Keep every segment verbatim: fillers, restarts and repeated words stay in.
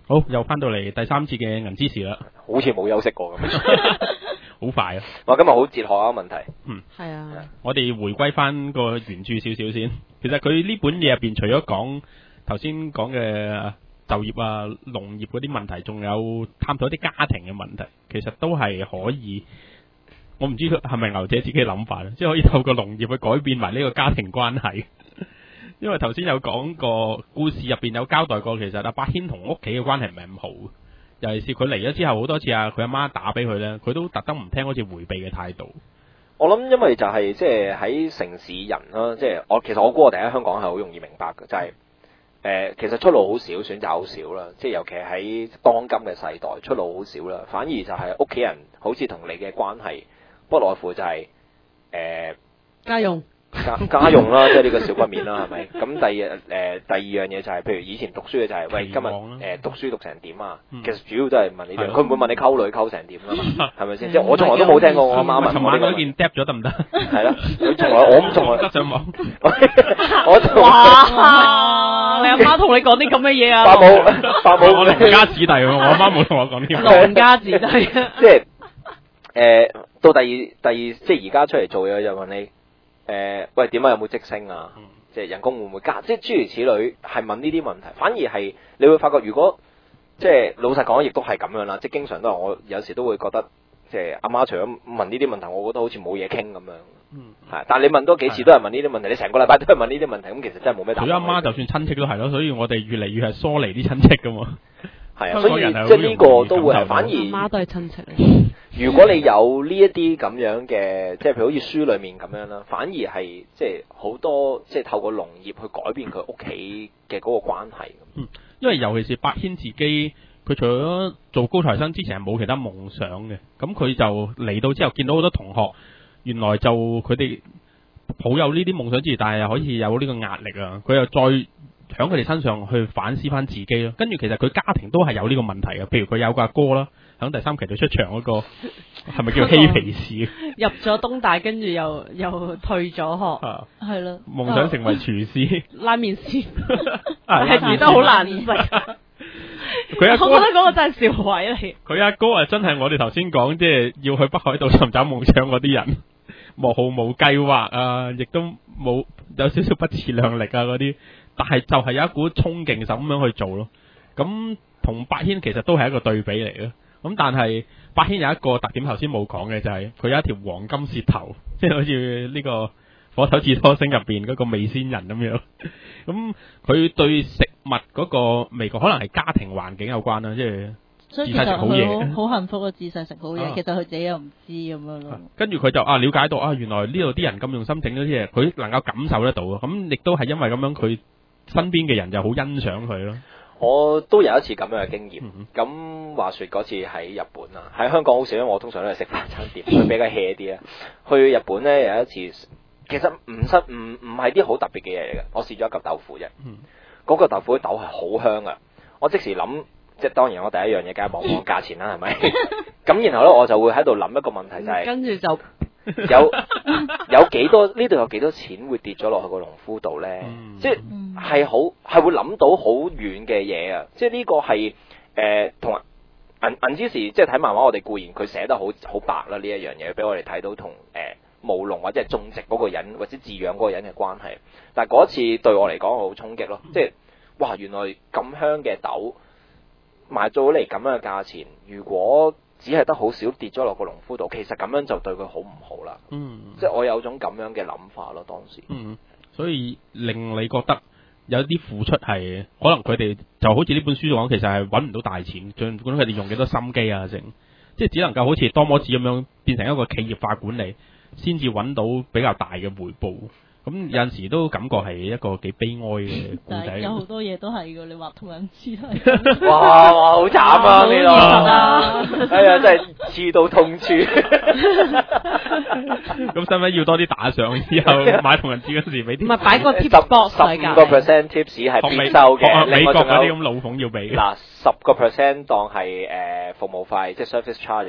好，又翻到嚟第三節嘅銀之時啦， 好似冇休息過咁。 好快啊！ 哇，今日好哲學啊問題。 嗯， 係啊。 我哋回歸翻個原著少少先。其實佢呢本嘢入邊，除咗講頭先講嘅就業啊、農業嗰啲問題，仲有探討一啲家庭嘅問題，其實都係可以。我唔知係咪牛姐自己嘅諗法，即係可以透過農業去改變埋呢個家庭關係。因為頭先有講過故事入邊有交代過，其實阿八軒同屋企嘅關係唔係咁好，尤其是佢嚟咗之後好多次啊，佢阿媽打俾佢咧，佢都特登唔聽，好似迴避嘅態度。 我諗因為就係即係喺城市人啦，即係我其實我估我哋喺香港係好容易明白嘅，就係、是、誒、呃、其實出路好少，選擇好少啦，即係尤其喺當今嘅世代，出路好少啦，反而就係屋企人好似同你嘅關係，不外乎就係、是、誒、呃、 家用。 家家用啦，即係呢個少不免啦，係咪？咁第二誒、呃、第二樣嘢就係、是，譬如以前讀書嘅就係、是，喂，今日誒、呃、讀書讀成點啊？嗯、其實主要都係問呢啲，佢唔會問你溝女溝成點㗎嘛，係咪先？即係我從來都冇聽過我阿媽問我呢個。尋晚嗰件 drop 咗得唔得？ 係啦，佢從來我唔從來得上網。 我哇！你阿媽同你講啲咁嘅嘢啊？ 爸母爸母， 我哋家子弟喎，我阿媽冇同我講啲。 狼家子弟。 即係誒到第二第二，即係而家出嚟做嘢就問你。誒、呃，喂，點解有冇職升啊？嗯、即係人工會唔會加？即係諸如此類，係問呢啲問題。反而係你會發覺，如果即係老實講，亦都係咁樣啦。即係經常都係我有時都會覺得，即係阿媽除咗問呢啲問題，我覺得好似冇嘢傾咁樣。嗯，係。但係你問多幾次都係問呢啲問題，你成個禮拜都係問呢啲問題，咁其實真係冇咩答案。 佢阿媽就算親戚都係咯，所以我哋越嚟越係疏離啲親戚噶嘛。 係啊，所以即係呢個都會係反而阿媽都係親戚嚟。 如果你有呢一啲咁樣嘅，即係譬如好似書裡面咁樣啦，反而係即係好多即係透過農業去改變佢屋企嘅嗰個關係。 嗯，因為尤其是八軒自己，佢除咗做高材生之前係冇其他夢想嘅，咁佢就嚟到之後見到好多同學，原來就佢哋抱有呢啲夢想之餘，但係又可以有呢個壓力啊，佢又再喺佢哋身上去反思翻自己咯，跟住其實佢家庭都係有呢個問題嘅，譬如佢有個阿哥啦，喺第三期就出場嗰、那個係咪叫嬉皮士？ 入咗東大，跟住又又退咗學，係咯、啊， 夢想成為廚師， 啊、拉麵師，係煮得好難食。佢阿哥，我覺得嗰個真係笑位嚟。 佢阿哥啊，真係我哋頭先講，即係要去北海道尋找夢想嗰啲人，冇毫無計劃啊，亦都冇有，有少少不自量力啊嗰啲。但係就係有一股衝勁咁樣去做咯，咁同八軒其實都係一個對比嚟嘅。咁但係八軒有一個特點，頭先冇講嘅就係、是、佢有一條黃金舌頭，即係好似呢個火頭智多星入邊嗰個味仙人咁樣。咁佢對食物嗰個味覺可能係家庭環境有關啦，即係自細食好嘢， 好幸福啊！自細食好嘢，其實佢自己又唔知咁樣咯。 跟住佢就啊了解到啊，原來呢度啲人咁用心整咗啲嘢，佢能夠感受得到啊。咁亦都係因為咁樣佢。身邊嘅人就好欣賞佢咯。 我都有一次咁樣嘅經驗。咁、嗯、話說嗰次喺日本啊，喺香港好少，因為我通常都係食快餐店，佢比較 hea 啲啊。去日本咧有一次，其實唔失唔唔係啲好特別嘅嘢嚟嘅。我試咗一嚿豆腐啫。嗰、嗯、個豆腐啲豆係好香啊！我即時諗，即係當然我第一樣嘢梗係望望價錢啦，係咪？咁然後咧我就會喺度諗一個問題就係、是， 跟住就。 有有幾多呢度有幾多錢會跌咗落去個農夫度咧？嗯、即係係好係會諗到好遠嘅嘢啊！即係呢個係誒同銀銀之時，即係睇漫畫，我哋固然佢寫得好好白啦，呢一樣嘢俾我哋睇到同誒務農或者係種植嗰個人或者飼養嗰個人嘅關係。但係嗰次對我嚟講好衝擊咯，即係哇原來咁香嘅豆賣咗嚟咁樣嘅價錢，如果只係得好少跌咗落個農夫度，其實咁樣就對佢好唔好啦。嗯，即係我有種咁樣嘅諗法咯，當時。 嗯，所以令你覺得有啲付出係可能佢哋就好似呢本書講，其實係揾唔到大錢，盡管佢哋用幾多心機啊，成即係只能夠好似多摩子咁樣變成一個企業化管理，先至揾到比較大嘅回報。咁有陣時都感覺係一個幾悲哀嘅故仔。 有好多嘢都係㗎，你畫同人知係。 哇哇，好慘啊！呢度，哎呀，真係刺到痛處。 咁使唔使要多啲打賞？以後買同人知嗰時俾啲。 唔係擺個 tips box 十五個 percent tips 係必收嘅。 美國嗰啲咁老奉要俾。 嗱，十個 percent 當係誒服務費，即係 service charges。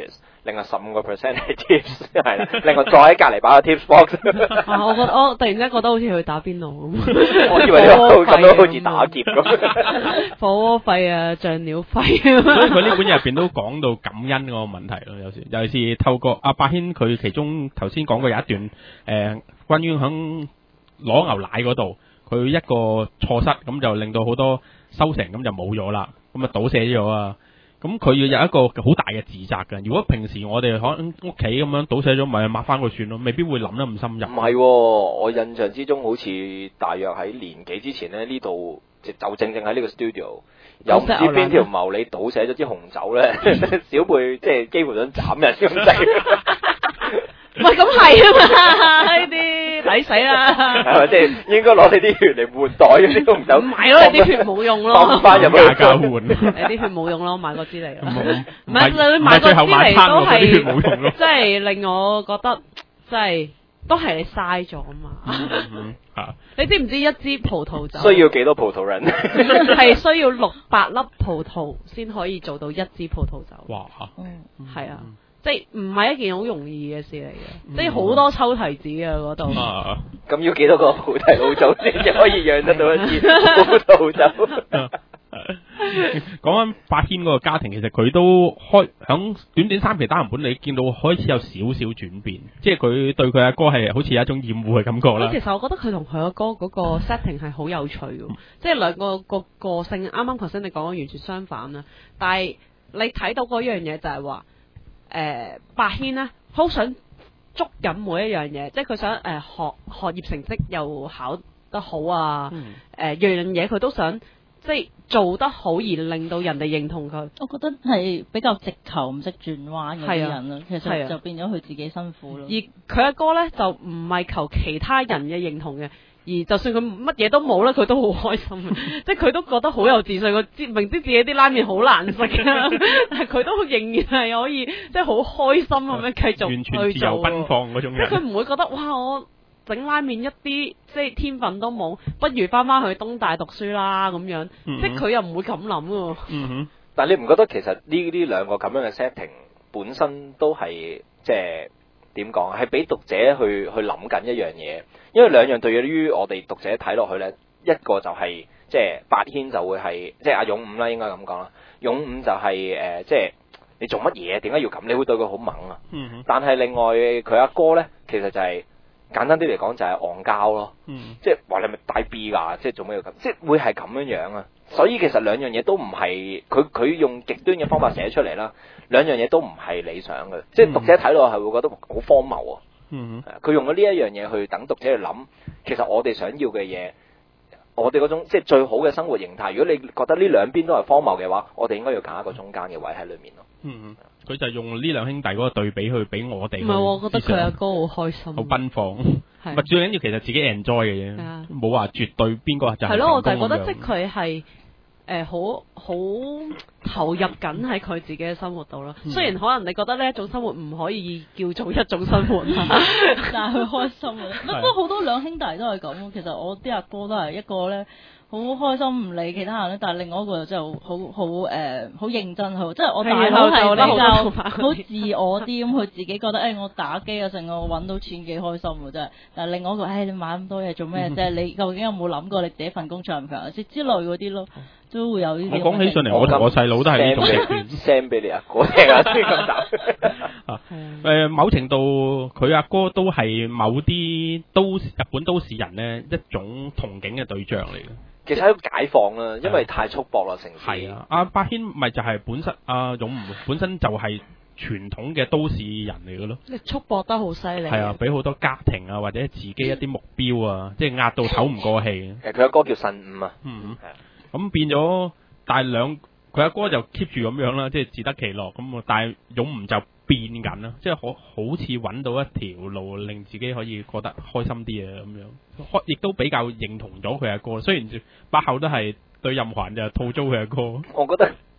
另外十五個 percent 係 tips 係啦，另外再喺隔離擺個 tips box。 啊，我覺得我突然之間覺得好似去打邊爐咁。 我以為呢個咁樣好似打劫咁。 火鍋費啊，醬料費。 所以佢呢本入邊都講到感恩嗰個問題咯，有時尤其是透過阿伯軒佢其中頭先講過有一段誒、呃，關於響攞牛奶嗰度，佢一個錯失咁就令到好多收成咁就冇咗啦，咁啊倒瀉咗啊。咁佢要有一個好大嘅自責嘅。如果平時我哋可能屋企咁樣倒瀉咗，咪抹翻佢算咯，未必會諗得咁深入。 唔係、哦，我印象之中好似大約喺年幾之前咧，呢度就正正喺呢個 studio， 有唔知邊條茂利倒瀉咗支紅酒咧，小貝即係幾乎想斬人咁滯。 喂，咁係啊嘛，呢啲抵死啦。 係咪即係應該攞你啲血嚟換袋嗰啲紅酒？ 唔係咯，你啲血冇用咯。 放翻入去價價換。 你啲血冇用咯，買嗰支嚟。 唔係你買嗰支嚟都係， 即係令我覺得，即係都係你嘥咗啊嘛。 嚇！ 你知唔知一支葡萄酒需要幾多葡萄仁？ 係需要六百粒葡萄先可以做到一支葡萄酒。 哇！ 嗯，係啊。即係唔係一件好容易嘅事嚟嘅，即係好多抽提子啊嗰度。 咁要幾多個菩提老祖先至可以養得到一支葡萄酒？ 講緊伯軒嗰個家庭，其實佢都開響短短三期單行本，你見到開始有少少轉變，即係佢對佢阿哥係好似有一種厭惡嘅感覺啦。 其實我覺得佢同佢阿哥嗰個 setting 係好有趣嘅，即係兩個個個性啱啱頭先你講嘅完全相反啦。但係你睇到嗰樣嘢就係話。誒、呃，伯軒咧好想捉緊每一樣嘢，即係佢想誒、呃、學學業成績又考得好啊，誒、嗯呃、樣樣嘢佢都想即係做得好而令到人哋認同佢。 我覺得係比較直球唔識轉彎嗰啲人啦，其實就變咗佢自己辛苦咯。 而佢阿哥咧就唔係求其他人嘅認同嘅。而就算佢乜嘢都冇咧，佢都好開心即係佢都覺得好有自信。佢知明知自己啲拉麵好難食嘅，但係佢都仍然係可以即係好開心咁樣繼續完全自由奔放嗰種人。 即係佢唔會覺得哇，我整拉麵一啲即係天分都冇，不如翻翻去東大讀書啦咁樣。嗯、即係佢又唔會咁諗喎。 嗯哼。但係你唔覺得其實呢呢兩個咁樣嘅 setting 本身都係即係點講？係俾讀者去去諗緊一樣嘢。因為兩樣對於我哋讀者睇落去咧，一個就係、是、即係伯軒就會係即係阿勇五啦，應該咁講啦。勇五就係、是、誒、呃、即係你做乜嘢？點解要咁？你會對佢好猛啊！嗯、哼但係另外佢阿哥咧，其實就係、是、簡單啲嚟講就係戇交咯。嗯、即係話你咪帶 B 㗎，即係做咩要咁？即係會係咁樣樣啊！所以其實兩樣嘢都唔係佢佢用極端嘅方法寫出嚟啦。兩樣嘢都唔係理想嘅，即係讀者睇落係會覺得好荒謬啊！嗯，佢用咗呢一樣嘢去等讀者去諗，其實我哋想要嘅嘢，我哋嗰種即係最好嘅生活形態。如果你覺得呢兩邊都係荒謬嘅話，我哋應該要揀一個中間嘅位喺裏面咯。嗯， 佢就用呢兩兄弟嗰個對比去俾我哋。 唔係，我覺得佢阿哥好開心， 好奔放。係，最緊要其實自己 enjoy 嘅嘢，冇話絕對邊個就係。係咯， 我就係覺得即係佢係。誒，好好、呃、投入緊喺佢自己嘅生活度咯。嗯、雖然可能你覺得呢一種生活唔可以叫做一種生活， 但係佢開心啊。不過好多兩兄弟都係咁。其實我啲阿哥都係一個咧好開心唔理其他人咧，但係另外一個就好好誒好認真好，即係我大佬係比較好自我啲咁，佢自己覺得誒、哎、我打機啊成個我揾到錢幾開心喎真係。但係另外一個誒、哎、你買咁多嘢做咩啫？你究竟有冇諗過你自己份工長唔長？即之類嗰啲咯。都會有呢啲。 我講起上嚟，我同我細佬都係呢種嘅。 send 俾你阿哥聽下先咁答。 啊，誒，某程度佢阿哥都係某啲都日本都市人咧一種憧憬嘅對象嚟嘅。 其實係一個解放啦，因為太束縛啦城市。 係啊，阿伯軒咪就係本身阿勇吾本身就係傳統嘅都市人嚟嘅咯。 你束縛得好犀利。 係啊，俾好多家庭啊或者自己一啲目標啊，即係壓到唞唔過氣。 誒，佢阿哥叫慎吾啊。 嗯。係啊。咁變咗，但係兩佢阿哥就 keep 住咁樣啦，即係自得其樂咁。但係勇吾就變緊啦，即係好好似揾到一條路，令自己可以覺得開心啲啊咁樣。亦都比較認同咗佢阿哥。雖然八後都係對任何人就吐槽佢阿哥。 我覺得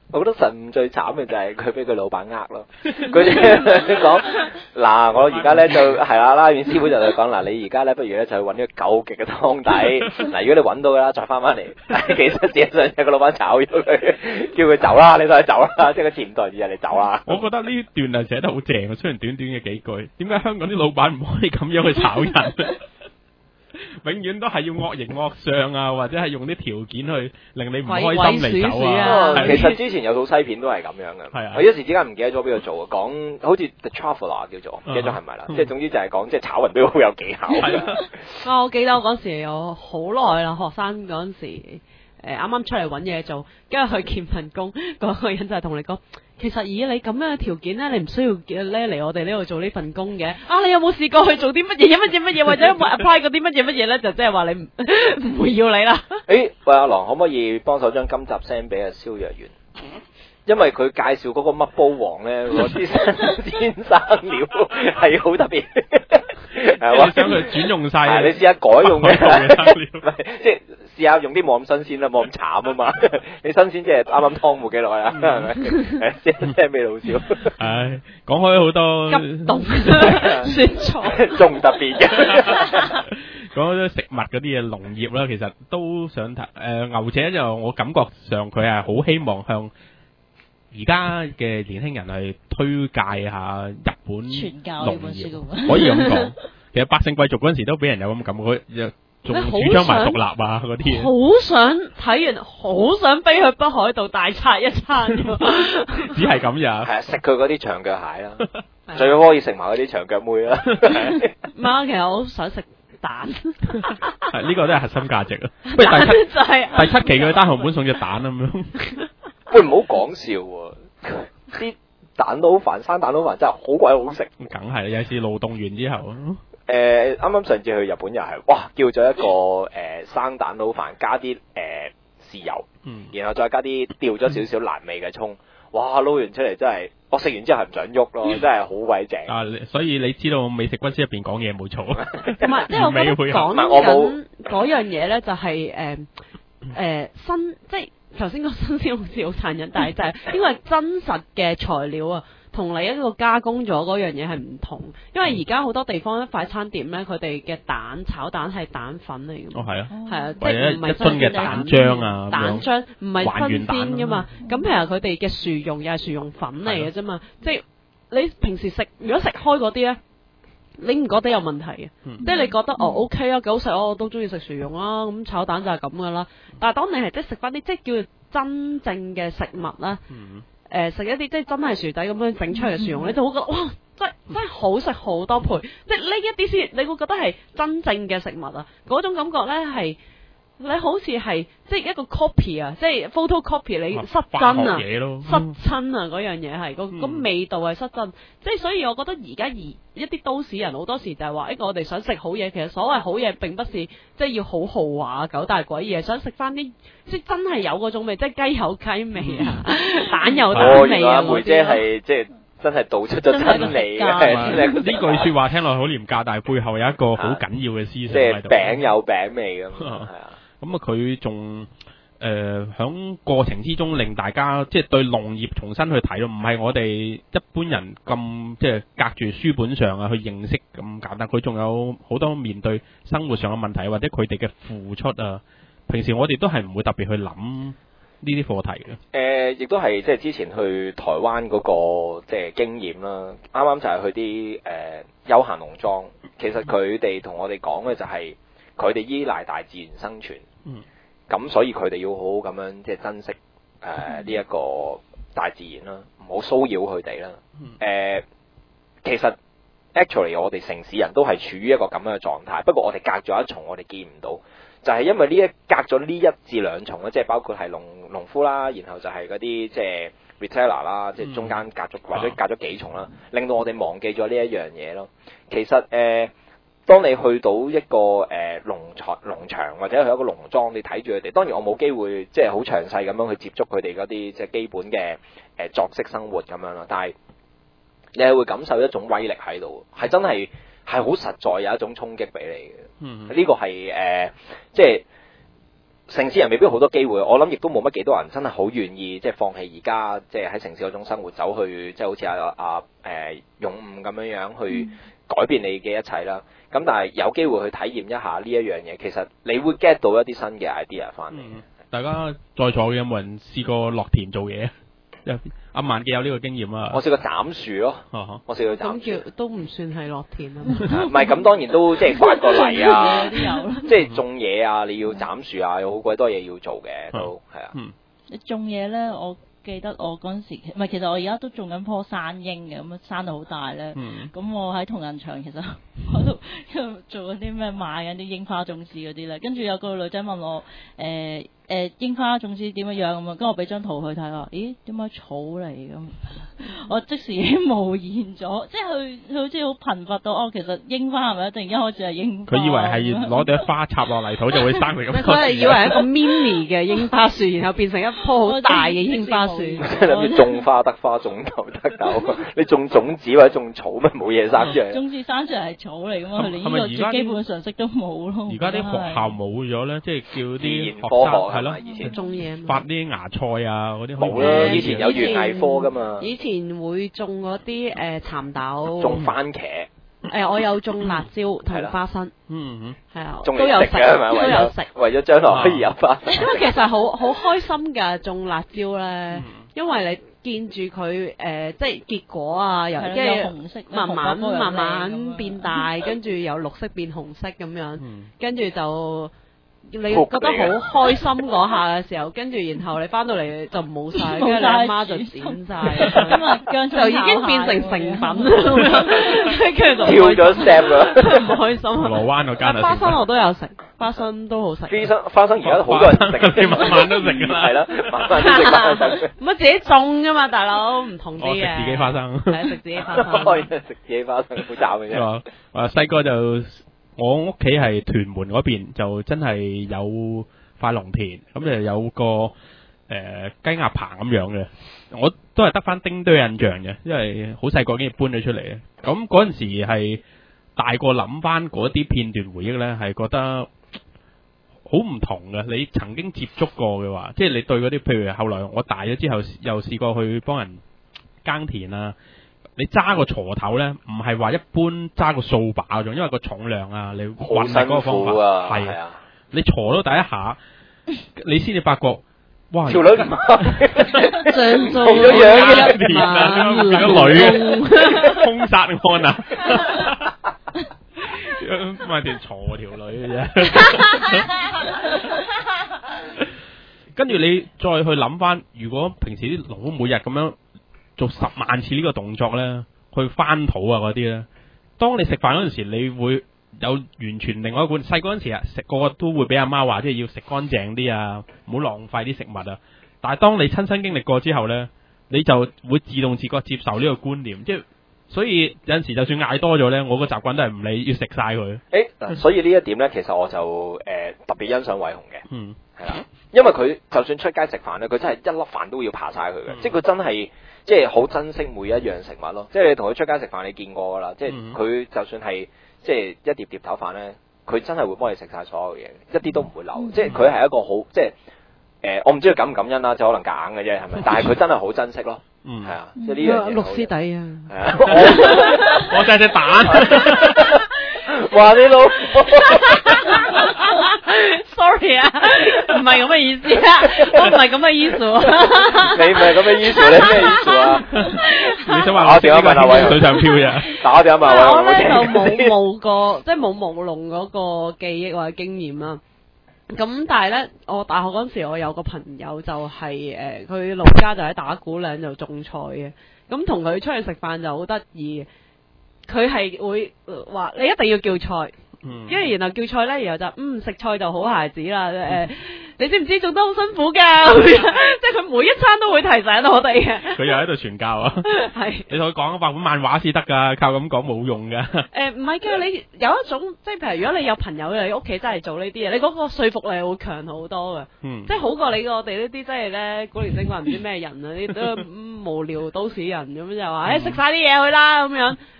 我覺得神誤最慘嘅就係佢俾佢老闆呃咯。佢講嗱，我而家咧就係啦，拉麵師傅就同佢講嗱，你而家咧不如咧就去揾呢個究極嘅湯底。嗱，如果你揾到嘅啦，再翻翻嚟。其實事實上係個老闆炒咗佢，叫佢走啦，你都係走啦，即係個潛台詞係你走啦。 我覺得呢段係寫得好正啊，雖然短短嘅幾句，點解香港啲老闆唔可以咁樣去炒人咧？永遠都係要惡形惡相啊，或者係用啲條件去令你唔開心嚟走啊。 其實之前有套西片都係咁樣嘅， 係啊， 我一時之間唔記得咗邊度做啊，講好似 The Traveller 叫做，唔記得咗係咪啦？即係總之就係講即係炒人都好有技巧。 啊，我記得我嗰時有好耐啦，學生嗰陣時，誒啱啱出嚟揾嘢做，跟住去見份工，嗰個人就係同你講。其實以你咁樣嘅條件咧，你唔需要咧嚟我哋呢度做呢份工嘅。啊，你有冇試過去做啲乜嘢、乜嘢、乜嘢，或者有冇 apply 嗰啲乜嘢、乜嘢咧？就即係話你唔唔會要你啦。 誒，喂，阿郎可唔可以幫手將今集 send 俾阿蕭若元？因為佢介紹嗰個乜煲王咧，嗰啲新鮮生料係好特別。 你想佢轉用晒， 你試下改用嘅，即係試下用啲冇咁新鮮啦，冇咁慘啊嘛。你新鮮即係啱啱湯冇幾耐啦，係咪？誒，聽咩老少？ 唉，講開好多急凍雪菜， 仲特別嘅。 講咗食物嗰啲嘢，農業啦，其實都想睇。誒，牛姐就我感覺上佢係好希望向而家嘅年輕人係推介下日本傳教農業，可以咁講。其實百姓貴族嗰陣時都俾人有咁感覺，仲主張埋獨立啊嗰啲嘢。 好想睇完，好想飛去北海道大拆一餐。 只係咁咋？ 係啊，食佢嗰啲長腳蟹啦，最好可以食埋嗰啲長腳妹啦。 唔係，其實我好想食蛋。 係呢個都係核心價值啊！不如第七就係第七期嘅單行本送隻蛋咁樣。 喂，唔好講笑喎，啲蛋都好煩，生蛋都好煩，真係好鬼好食。 梗係啦，有時勞動完之後。 誒，啱啱上次去日本又係，哇，叫咗一個誒、呃、生蛋撈飯，加啲誒、呃、豉油， 嗯， 然後再加啲掉咗少少辣味嘅葱，哇，撈完出嚟真係，我食完之後係唔想喐咯，真係好鬼正。 啊，所以你知道美食軍師入邊講嘢冇錯。 同埋，即係我覺得講緊嗰樣嘢咧，就係誒誒新，即係頭先講新鮮好似好殘忍，但係就係因為真實嘅材料啊。同你一個加工咗嗰樣嘢係唔同，因為而家好多地方咧快餐店咧，佢哋嘅蛋炒蛋係蛋粉嚟嘅。 哦，係啊， 係啊，即係唔係一樽嘅蛋漿啊， 蛋漿唔係新鮮噶嘛。咁其實佢哋嘅薯蓉又係薯蓉粉嚟嘅啫嘛。即係你平時食，如果食開嗰啲咧，你唔覺得有問題嘅？ 嗯、 即係你覺得哦 OK 啊，幾好食啊，我都中意食薯蓉啦。咁炒蛋就係咁噶啦。但係當你係即係食翻啲即係叫做真正嘅食物啦。 嗯誒食、呃、一啲即係真係薯底咁樣整出嚟嘅薯蓉，嗯、你就會覺得哇，真真係好食好多倍，即係呢一啲先，你會覺得係真正嘅食物啊！嗰種感覺咧係你好似係即係一個 copy 啊，即係 photocopy 你失真啊，失真啊嗰樣嘢係個個味道係失真，即係所以我覺得而家而一啲都市人好多時就係話，一個我哋想食好嘢，其實所謂好嘢並不是即係要好豪華九大簋嘢，想食翻啲即係真係有嗰種味，即係雞有雞味啊，蛋有蛋味啊！ 梅姐係即係真係道出咗真理嘅， 呢句説話聽落去好廉價，但係背後有一個好緊要嘅思想喺度。 即係餅有餅味咁，係啊。 咁啊，佢仲誒響過程之中令大家即係對農業重新去睇咯，唔係我哋一般人咁即係隔住書本上啊去認識咁簡單。佢仲有好多面對生活上嘅問題，或者佢哋嘅付出啊。平時我哋都係唔會特別去諗呢啲課題嘅。誒、 呃，亦都係即係之前去台灣嗰、那個即係經驗啦。啱啱就係去啲誒、呃、休閒農莊，其實佢哋同我哋講嘅就係佢哋依賴大自然生存。嗯。咁所以佢哋要好好咁樣即係珍惜誒呢一個大自然啦，唔好騷擾佢哋啦。誒、 嗯呃，其實 actually 我哋城市人都係處於一個咁樣嘅狀態，不過我哋隔咗一重，我哋見唔到。就係因為呢一隔咗呢一至兩重咧，即係包括係農農夫啦，然後就係嗰啲即係 retailer 啦，即係中間隔咗、嗯、或者隔咗幾重啦，令到我哋忘記咗呢一樣嘢咯。其實誒、呃，當你去到一個誒、呃、農場農場或者去一個農莊，你睇住佢哋，當然我冇機會即係好詳細咁樣去接觸佢哋嗰啲即係基本嘅誒、呃、作息生活咁樣啦，但係你係會感受一種威力喺度，係真係。係好實在有一種衝擊俾你嘅，呢、嗯、個係誒、呃，即係城市人未必好多機會，我諗亦都冇乜幾多人真係好願意即係放棄而家即係喺城市嗰種生活，走去即係好似阿阿誒勇武咁樣樣去改變你嘅一切啦。咁但係有機會去體驗一下呢一樣嘢，其實你會 get 到一啲新嘅 idea 翻嚟。 嗯，大家在座嘅有冇人試過落田做嘢？阿萬記有呢個經驗啊！ 我試過斬樹咯， 哦、 我試過斬樹。 咁叫都唔算係落田啊！ 唔係咁，當然都即係刮個泥啊， 都有即係種嘢啊，你要斬樹啊，有好鬼多嘢要做嘅，都係啊。 嗯， 你種嘢咧，我記得我嗰陣時，唔係其實我而家都種緊棵山櫻嘅，咁啊生到好大咧。 嗯。 咁我喺同仁場其實我都做嗰啲咩買緊啲櫻花種子嗰啲咧，跟住有個女仔問我誒。呃誒櫻花種子點樣樣咁啊？跟住我俾張圖佢睇啊，咦點解草嚟咁？我即時已經無言咗，即係佢佢好似好貧乏到哦。其實櫻花係咪一定一開始係櫻花？ 佢以為係攞朵花插落泥土就會生嚟咁。 佢係以為係一個 mini 嘅櫻花樹，然後變成一棵好大嘅櫻花樹。 即係諗住種花得花，種豆得豆。你種種子或者種草咪冇嘢生出嚟。 種子生出嚟係草嚟㗎嘛？佢連呢個最基本常識都冇咯。 而家啲學校冇咗咧，即係叫啲學生。係咯， 以前種嘢， 發啲芽菜啊嗰啲冇啦。以前有園藝科噶嘛。 以前會種嗰啲誒蠶豆， 種番茄。 誒，我有種辣椒同花生。 嗯嗯， 係啊， 都有食嘅， 都有食。 為咗將來可以有花生。 因為其實好好開心㗎，種辣椒咧，因為你見住佢誒，即係結果啊，由即係慢慢慢慢變大，跟住由綠色變紅色咁樣，跟住就。你覺得好開心嗰下嘅時候，跟住然後你翻到嚟就冇晒，跟住你阿媽就剪晒，就已經變成成品，跟住就跳咗 step 啦， 唔開心。 羅灣嗰間啊， 花生我都有食，花生都好食。 花生花生而家好多人食， 你晚晚都食㗎啦， 係啦，晚晚都食花生。 咁啊自己種㗎嘛，大佬唔同啲嘅。 食自己花生， 係食自己花生。 食自己花生好慘嘅啫。 啊細個就。我屋企係屯門嗰邊，就真係有塊農田，咁就有個誒、呃、雞鴨棚咁樣嘅。我都係得翻丁堆印象嘅，因為好細個已經搬咗出嚟嘅。咁嗰陣時係大個諗翻嗰啲片段回憶呢，係覺得好唔同嘅。你曾經接觸過嘅話，即係你對嗰啲，譬如後來我大咗之後，又試過去幫人耕田啊。你揸個鋤頭咧，唔係話一般揸個掃把嗰種，因為個重量啊，你運力嗰個方法係啊，你鋤到第一下，你先至發覺，哇！ 條女咁像做咗樣嘅一年啊，變咗女，兇殺案啊！咪條鋤條女嘅啫，跟住你再去諗翻，如果平時啲農夫每日咁樣。做十萬次呢個動作呢，去翻土啊嗰啲呢。當你食飯嗰陣時，你會有完全另外一個觀。細嗰陣時啊，食個個都會俾阿媽話，即係要食乾淨啲啊，唔好浪費啲食物啊。但係當你親身經歷過之後呢，你就會自動自覺接受呢個觀念。即係所以有陣時就算嗌多咗呢，我個習慣都係唔理，要食晒佢。 誒，所以呢一點呢，其實我就誒、呃、特別欣賞偉雄嘅。 嗯， 係啦，因為佢就算出街食飯呢，佢真係一粒飯都要扒晒佢嘅，嗯、即係佢真係。即係好珍惜每一樣食物咯，即係你同佢出街食飯，你見過㗎啦。即係佢就算係即係一碟碟頭飯咧，佢真係會幫你食晒所有嘢，一啲都唔會漏。嗯、即係佢係一個好即係誒、呃，我唔知佢感唔感恩啦，就可能夾硬嘅啫，係咪？但係佢真係好珍惜咯。嗯，係啊，即係呢樣嘢。 綠絲底啊！ 係啊， 我就係隻蛋。 話你老 ，sorry 啊，唔係咁嘅意思啊，我唔係咁嘅意思。 你唔係咁嘅意思，你咩意思啊？ 你想話我電話問下偉水上漂啫？ 打電話問偉。 我咧就冇冇過，即係冇務農嗰個記憶或者經驗啦。咁但係咧，我大學嗰陣時，我有個朋友就係、是、誒，佢、呃、老家就喺打鼓嶺就種菜嘅。咁同佢出去食飯就好得意，佢係會話、呃、你一定要叫菜。跟住、嗯、然後叫菜咧，然後就嗯食菜就好孩子啦。誒、呃，你知唔知做得好辛苦㗎？即係佢每一餐都會提醒我哋嘅。 佢又喺度傳教啊！係是你同佢講畫本漫畫先得㗎，靠咁講冇用㗎。誒唔係嘅，你有一種即係譬如如果你有朋友你屋企真係做呢啲嘢，你嗰個說服力會強好多嘅。嗯、即係好過你我哋呢啲即係咧古靈精怪唔知咩人啊，啲都無聊都市人咁就話誒食晒啲嘢去啦咁樣。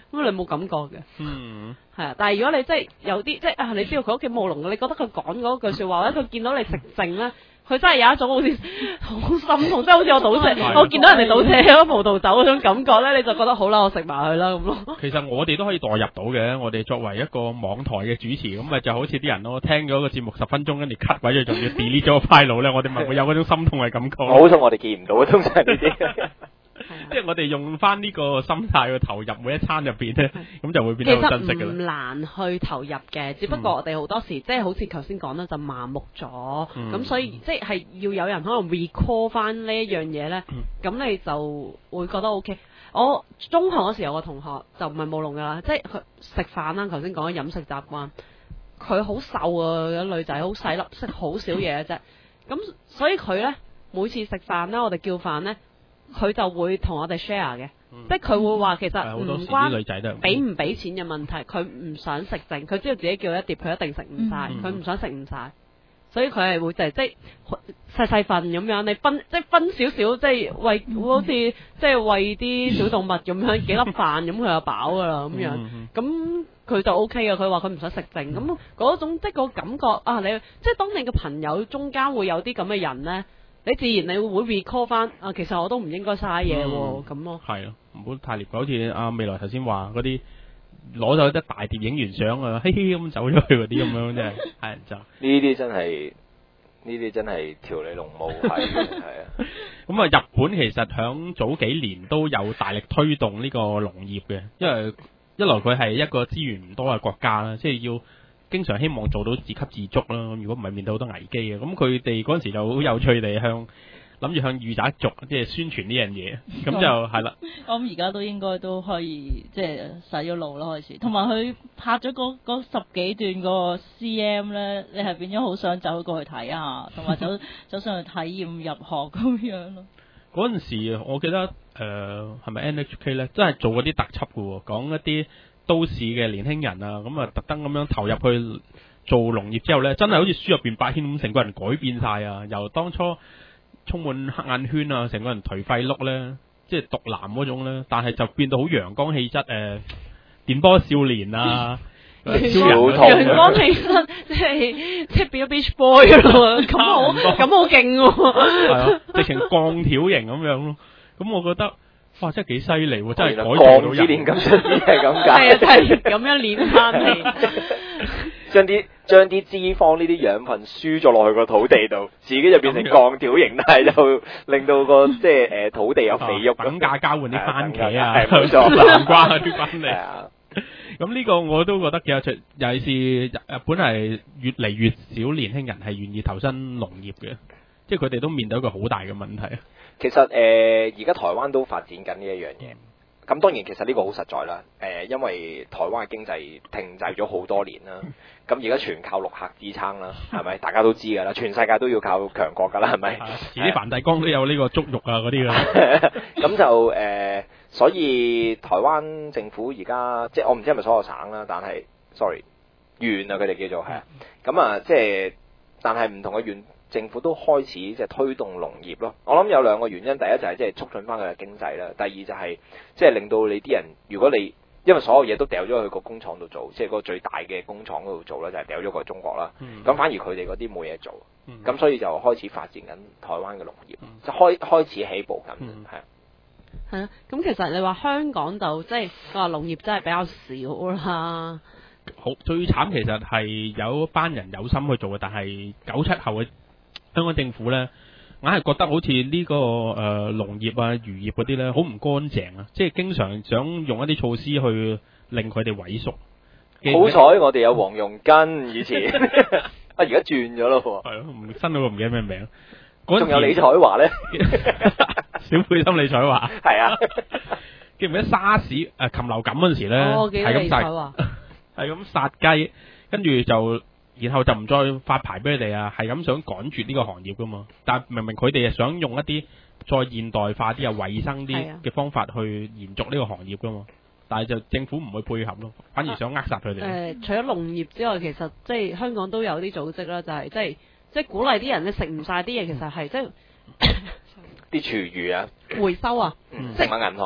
咁你冇感覺嘅。 嗯， 係啊，但係如果你真係有啲即係啊，你知道佢屋企冇龍嘅，你覺得佢講嗰句説話，或者佢見到你食剩咧，佢真係有一種好似好心痛，即係好似我倒瀉，我見到人哋倒瀉咗葡萄酒嗰種感覺咧，你就覺得好啦，我食埋佢啦咁咯。 其實我哋都可以代入到嘅，我哋作為一個網台嘅主持，咁咪就好似啲人咯，聽咗個節目十分鐘，跟住 cut 鬼咗，仲要 delete 咗個 file 咧，我哋咪會有嗰種心痛嘅感覺。 好彩我哋見唔到啊，通常呢啲。 即係我哋用翻呢個心態去投入每一餐入邊咧，咁就會變得好珍惜㗎啦。 其實唔難去投入嘅，只不過我哋好多時即係好似頭先講啦，就麻木咗，咁、嗯、所以即係要有人可能 recall 翻呢一樣嘢咧，咁、嗯、你就會覺得 OK。我中學嗰時有個同學就唔係冇龍㗎啦，即係佢食飯啦，頭先講飲食習慣，佢好瘦啊，有女仔好細粒，食好少嘢嘅啫。咁所以佢咧每次食飯啦，我哋叫飯咧。佢就會同我哋 share 嘅，嗯、即係佢會話其實唔關俾唔俾錢嘅問題，佢唔想食剩，佢知道自己叫一碟，佢一定食唔晒，佢唔、嗯、想食唔晒，所以佢係會就係即係細細份咁樣，你分即係分少少，即係餵、嗯、好似即係餵啲小動物咁樣幾粒飯咁，佢就飽噶啦咁樣，咁佢、嗯、就 O K 嘅。佢話佢唔想食剩，咁嗰、嗯、種即係個感覺啊，你即係當你嘅朋友中間會有啲咁嘅人咧。你自然你會 recall 翻啊，其實我都唔應該嘥嘢喎，咁咯。係啊， 唔好太獵，好似阿未來頭先話嗰啲攞咗一大碟影完相啊，嘻嘻咁走咗去嗰啲咁樣，真係係就呢啲真係呢啲真係條理龍務係係啊。 咁啊，日本其實響早幾年都有大力推動呢個農業嘅，因為一來佢係一個資源唔多嘅國家啦，即係要。經常希望做到自給自足啦，如果唔係面對好多危機嘅，咁佢哋嗰陣時就好有趣地向諗住向御宅族即係宣傳呢樣嘢，咁就係啦。 我諗而家都應該都可以即係洗咗腦啦開始，同埋佢拍咗嗰嗰十幾段個 C M 咧，你係變咗好想走過去睇下，同埋走走上去體驗入學咁樣咯。 嗰陣時我記得誒係咪 N H K 咧，真係做嗰啲特輯嘅喎，講一啲都市嘅年輕人啊，咁啊特登咁樣投入去做農業之後咧，真係好似書入邊八仙咁，成個人改變晒啊！由當初充滿黑眼圈啊，成個人頹廢碌咧，即係毒男嗰種咧，但係就變到好陽光氣質誒、呃，電波少年啊， 陽光氣質，即係即係變咗 Beach Boy 咯，咁好咁好勁喎， 係啊，直情鋼條型咁樣咯，咁我覺得。哇！真係幾犀利喎，真係改造到人。鋼之煉金術師係咁解。係啊， 係咁樣煉翻嚟。 將啲將啲脂肪呢啲養分輸咗落去個土地度，自己就變成鋼條型，但係就令到個即係誒土地有肥沃。 等價交換啲番茄啊， 冇錯， 南瓜嗰啲翻嚟。咁呢個我都覺得幾有趣，尤其是日本係越嚟越少年輕人係願意投身農業嘅，即係佢哋都面對一個好大嘅問題。 其實誒，而、呃、家台灣都發展緊呢一樣嘢。咁當然其實呢個好實在啦。誒、呃，因為台灣嘅經濟停滯咗好多年啦。咁而家全靠陸客支撐啦，係咪？大家都知㗎啦，全世界都要靠強國㗎啦，係咪？ 遲啲梵蒂岡都有呢個足浴啊嗰啲㗎。 咁就誒、呃，所以台灣政府而家即係我唔知係咪所有省啦，但係 sorry 縣啊，佢哋叫做係啊。咁啊，即係但係唔同嘅縣。政府都開始即係推動農業咯，我諗有兩個原因，第一就係即係促進翻佢嘅經濟啦，第二就係即係令到你啲人，如果你因為所有嘢都掉咗去個工廠度做，即係個最大嘅工廠嗰度做啦，就係掉咗過去中國啦，咁、嗯、反而佢哋嗰啲冇嘢做，咁、嗯、所以就開始發展緊台灣嘅農業，嗯、就開開始起步緊，係啊、 嗯，係啊，咁其實你話香港就即係話農業真係比較少啦， 好最慘其實係有一班人有心去做嘅，但係九七後嘅。香港政府咧，硬係覺得好似呢、這個誒、呃、農業啊、漁業嗰啲咧，好唔乾淨啊！即係經常想用一啲措施去令佢哋萎縮。 好彩我哋有黃容根以前，啊而家轉咗咯喎。係咯， 新嗰個唔記得咩名。 仲有李彩華咧， 小背心李彩華。 係啊， 記唔記得沙士誒禽流感嗰陣時咧，係咁殺，係咁殺雞，跟住就。然後就唔再發牌俾佢哋啊，係咁想趕絕呢個行業噶嘛。但係明明佢哋係想用一啲再現代化啲、又衞生啲嘅方法去延續呢個行業噶嘛。但係就政府唔會配合咯，反而想扼殺佢哋。誒、 呃，除咗農業之外，其實即係香港都有啲組織啦，就係即係即係鼓勵啲人咧食唔晒啲嘢，其實係即係啲廚餘啊， 回收啊， 嗯、食物銀行啊。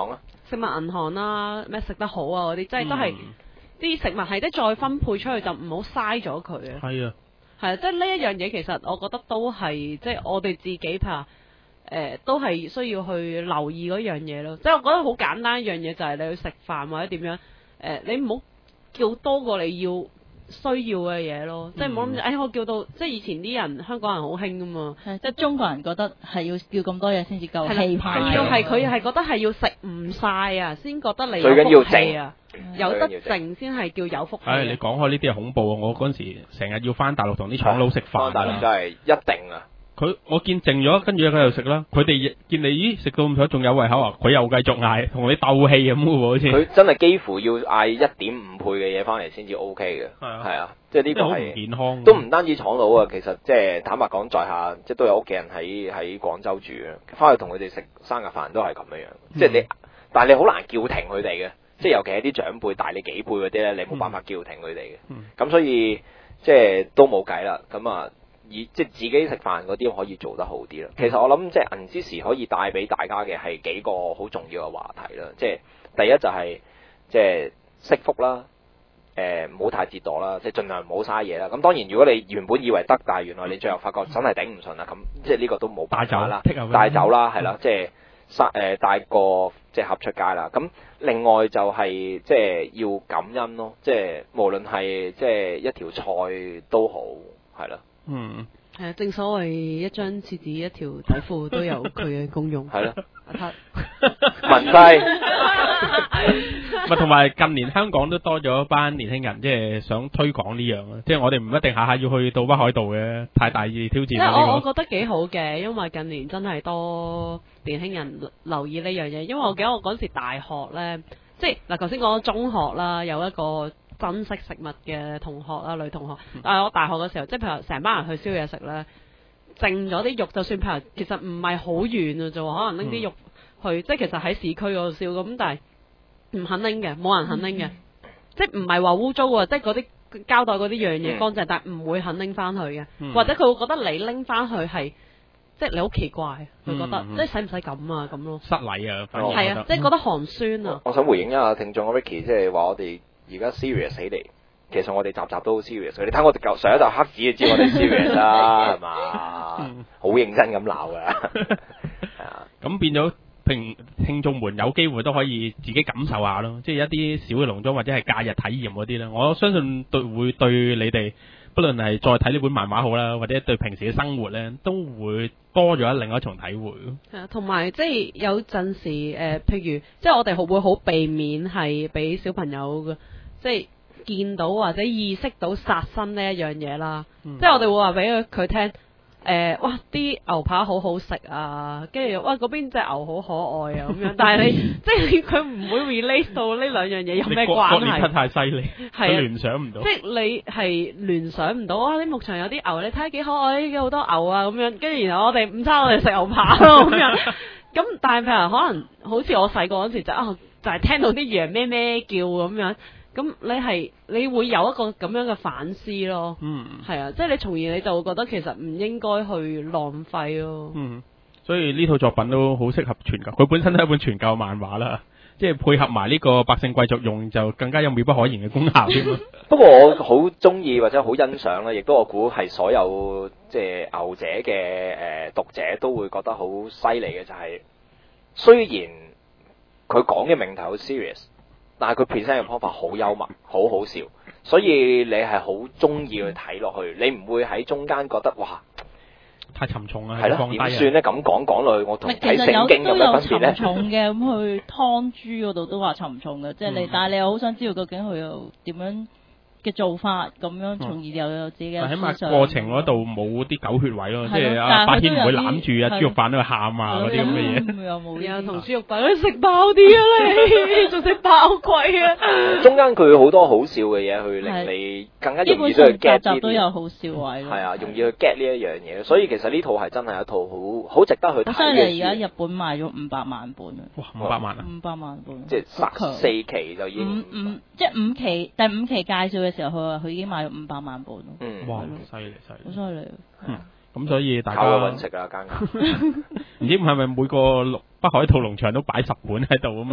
食物銀行啦，咩食得好啊嗰啲，即係都係啲食物係即再分配出去就唔好嘥咗佢啊。 係啊， 係啊，即係呢一樣嘢其實我覺得都係即係我哋自己譬如。誒、呃、都係需要去留意嗰樣嘢咯，即係我覺得好簡單一樣嘢就係你去食飯或者點樣誒、呃，你唔好叫多過你要需要嘅嘢咯，嗯、即係唔好諗住誒我叫到即係以前啲人香港人好興噶嘛， 即係中國人覺得係要叫咁多嘢先至夠氣派， 仲要係佢係覺得係要食唔晒啊，先覺得你最緊要靜啊，有得靜先係叫有福氣。 係你講開呢啲係恐怖啊！我嗰陣時成日要翻大陸同啲廠佬食飯， 大陸真係一定啊！ 佢我見靜咗，跟住佢又食啦。佢哋見你咦食到咁多仲有胃口啊，佢又繼續嗌，同你鬥氣咁喎，好似。佢真係幾乎要嗌一點五倍嘅嘢翻嚟先至 O K 嘅。係啊，係啊，即係呢個係唔健康。 都唔單止廠佬啊，其實即係坦白講，在下即係都有屋企人喺喺廣州住嘅，翻去同佢哋食生日飯都係咁樣樣。嗯、即係你，但係你好難叫停佢哋嘅，即係尤其係啲長輩大你幾倍嗰啲咧，你冇辦法叫停佢哋嘅。咁、嗯嗯、所以即係都冇計啦。咁啊。以即係自己食飯嗰啲可以做得好啲啦。其實我諗即係銀之時可以帶俾大家嘅係幾個好重要嘅話題啦。即係第一就係、是、即係惜福啦，誒唔好太折墮啦，即係盡量唔好嘥嘢啦。咁當然如果你原本以為得，但係原來你最後發覺真係頂唔順啦，咁即係呢個都冇辦法啦。帶走啦，係啦，即係誒、呃、帶個即係盒出街啦。咁另外就係、是、即係要感恩咯，即係無論係即係一條菜都好，係啦。 嗯， 係啊，正所謂一張廁紙一條底褲都有佢嘅功用。 係咯， 阿文西， 咪同埋近年香港都多咗一班年輕人，即係想推廣呢樣啊！即係我哋唔一定下下要去到北海道嘅，太大意挑戰。 即係我我覺得幾好嘅，因為近年真係多年輕人留意呢樣嘢。因為我記得我嗰時大學咧，即係嗱頭先講中學啦，有一個珍惜食物嘅同學啦，女同學。但係我大學嘅時候，即係譬如成班人去燒嘢食咧，剩咗啲肉，就算譬如其實唔係好遠啊，就可能拎啲肉去，嗯、即係其實喺市區嗰度燒咁，但係唔肯拎嘅，冇人肯拎嘅，嗯、即係唔係話污糟啊，即係嗰啲膠袋嗰啲樣嘢乾淨，嗯、但係唔會肯拎翻去嘅，嗯、或者佢會覺得你拎翻去係。即係你好奇怪，佢覺得、嗯、即係使唔使咁啊咁咯？ 失禮啊，反而係啊，即係覺得寒酸啊。 我想回應一下聽眾 Ricky，即係話我哋而家 serious 起嚟，其實我哋集集都好 serious。你睇我哋舊上一集黑子就知我哋 serious 啦，係嘛？好認真咁鬧㗎。係啊，咁變咗聽聽眾們有機會都可以自己感受下咯，即係一啲小嘅農莊或者係假日體驗嗰啲咧，我相信對會對你哋。不論係再睇呢本漫畫好啦，或者對平時嘅生活咧，都會多咗另外一重體會。 係啊，同埋即係有陣時誒、呃，譬如即係我哋會會好避免係俾小朋友嘅，即係見到或者意識到殺生呢一樣嘢啦。嗯、即係我哋會話俾佢佢聽。誒、呃，哇！啲牛扒好好食啊，跟住哇嗰邊隻牛好可愛啊咁樣，但係你即係佢唔會 relate 到呢兩樣嘢有咩關係？ 你太犀利，佢聯想唔到。 即係你係聯想唔到啊！啲牧場有啲牛，你睇下幾可愛，幾好多牛啊咁樣，跟住然後我哋午餐我哋食牛扒咯咁樣。咁但係譬如可能好似我細個嗰時就啊，就係、是、聽到啲羊咩咩叫咁樣。咁你係你會有一個咁樣嘅反思咯，嗯，係啊，即係你從而你就會覺得其實唔應該去浪費咯， 嗯，所以呢套作品都好適合傳教，佢本身都係一本傳教漫畫啦，即係配合埋呢個百姓貴族用就更加有妙不可言嘅功效添咯。 不過我好中意或者好欣賞啦，亦都我估係所有即係牛者嘅誒讀者都會覺得好犀利嘅就係、是，雖然佢講嘅命題好 serious。但係佢 present 嘅方法好幽默，好好笑，所以你係好中意去睇落去，你唔會喺中間覺得哇太沉重啦， 係咯點算咧？咁講講落去，我同睇聖經有咩分別咧？ 沉重嘅咁去湯豬嗰度都話沉重嘅，即係你，嗯、但係你又好想知道究竟佢又點樣嘅做法，咁樣從而又有自己嘅思想。 起碼過程嗰度冇啲狗血位咯，即係阿八軒唔會攬住啊豬肉飯喺度喊啊嗰啲咁嘅嘢。 又冇有同豬肉飯，你食飽啲啊你，仲食爆鬼啊！ 中間佢好多好笑嘅嘢，去令你更加容易都去 get 集集都有好笑位。 係啊，容易去 get 呢一樣嘢，所以其實呢套係真係一套好好值得去睇嘅。 好犀利！而家日本賣咗五百萬本啊！ 哇，五百萬啊！ 五百萬本， 即係十四期就已經五五，即係五期第五期介紹嘅時候，佢話佢已經賣咗五百萬本咯。 嗯， 哇，犀利犀利， 好犀利。 嗯，咁所以大家靠佢揾食啊，間間。 唔知係咪每個北海道農場都擺十本喺度咁樣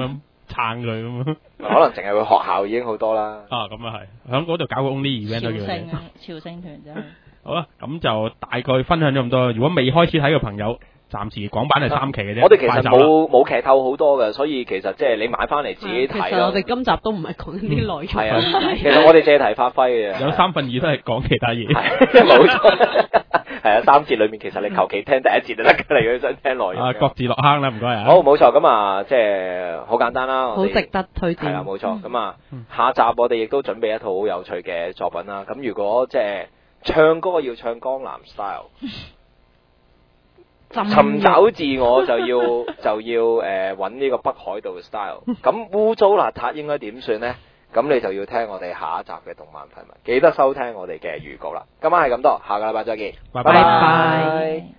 撐佢咁樣。 可能淨係去學校已經好多啦。 啊，咁啊係，喺嗰度搞個 only event 朝都叫聖啊，朝聖團真係。 好啦，咁就大概分享咗咁多。如果未開始睇嘅朋友，暫時港版係三期嘅啫。 我哋其實快手啦冇冇劇透好多嘅，所以其實即係你買翻嚟自己睇咯。 其實我哋今集都唔係講緊啲內容。 係啊，其實我哋借題發揮嘅。 有三分二都係講其他嘢。 係冇錯。係啊，三節裏面其實你求其聽第一節就得㗎啦，如果想聽內容。 啊，各自落坑啦，唔該啊。 好，冇錯，咁啊，即係好簡單啦。 好值得推薦。 係啦，冇錯。咁啊，下集我哋亦都準備一套好有趣嘅作品啦。咁如果即係唱歌要唱江南 style。尋找自我就要就要誒揾呢個北海道 style，咁污糟邋遢應該點算呢？咁你就要聽我哋下一集嘅動漫廢物，記得收聽我哋嘅預告啦。今晚係咁多，下個禮拜再見， 拜拜拜。